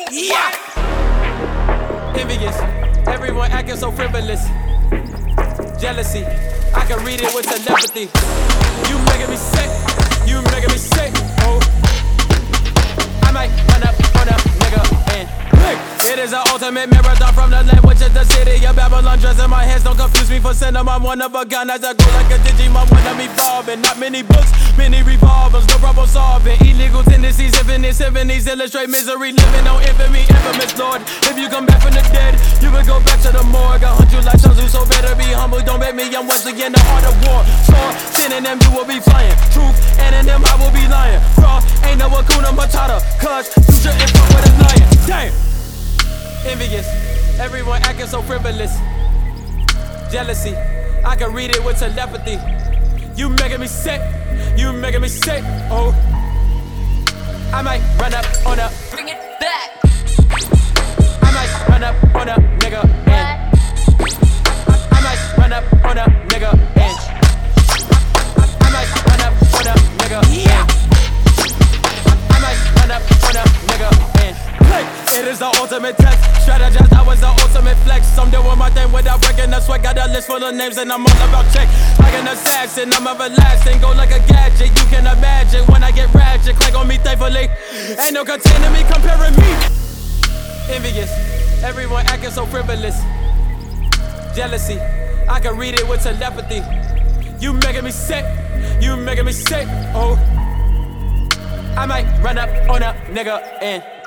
Yeah. Envious, everyone acting so frivolous. Jealousy, I can read it with telepathy. You making me sick, you making me sick. Oh, I might run up on a nigga and click. It is an ultimate marathon from the land, which is the city of Babylon. Dress in my hands, don't confuse me for cinema. I'm one of a gun as I go like a Digimon when I'm evolving. Not many books, many revolvers, no problem solving. Illegal tendencies, infinite symphonies illustrate misery, living on infamy, infamous Lord. If you come back from the dead, you will go back to the morgue. I hunt you like Sun Tzu, so better be humble. Don't bet me, I'm once again the heart of war. Sword, sin in them, you will be flying. Truth, and in them, I will be lying. Raw, ain't no Hakuna Matata, cause future is fuck with a lion. Damn. Envious, everyone acting so frivolous. Jealousy, I can read it with telepathy. You making me sick, you making me sick. Oh, I might run up on a. Bring it back. I might run up on a nigga and I might run up on a nigga and I might run up on a nigga and I might run up on a nigga and it is the ultimate test. Strategize, I was the ultimate flex. I'm doing my thing without breaking the sweat. Got a list full of names and I'm all about check. Like an assassin, I'm everlasting. Go like a gadget, you can imagine. When I get ratchet, click on me thankfully. Ain't no containing me, comparing me. Envious, everyone acting so frivolous. Jealousy, I can read it with telepathy. You making me sick, you making me sick. Oh, I might run up on a nigga and